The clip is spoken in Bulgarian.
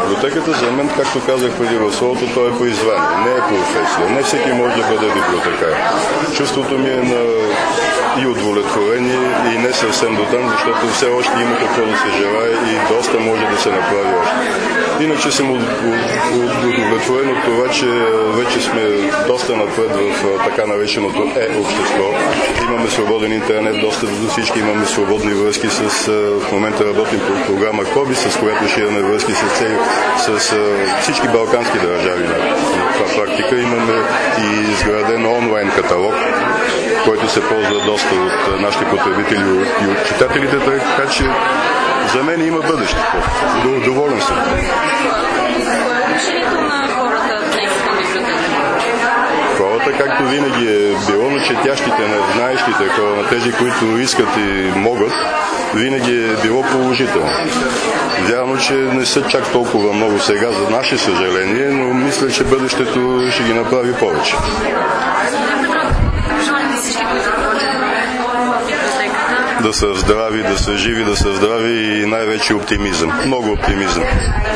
Библиотеката за мен, както казах преди в словото, то е призвание, не е професия. Не всеки може да бъде библиотекар. Чувството ми е на и удовлетворение, и не съвсем до там, защото все още има какво да се желае и доста може да се направи още. Иначе съм удовлетворен от това, че вече сме доста напред в така нареченото общество. Имаме свободен интернет, достъп до всички, имаме свободни връзки в момента работим по програма КОБИ, с която ще имаме връзки с всички балкански държави на това практика. Имаме и изграден онлайн каталог, който се ползва доста от нашите потребители и от читателите, така че за мен има бъдеще. Доволен съм. Хората, както винаги е било, на четящите, на знаещите хора, на тези, които искат и могат, винаги е било положително. Вярно, че не са чак толкова много сега, за наше съжаление, но мисля, че бъдещето ще ги направи повече. Да са здрави, да са живи, да са здрави и най-вече оптимизъм. Много оптимизъм.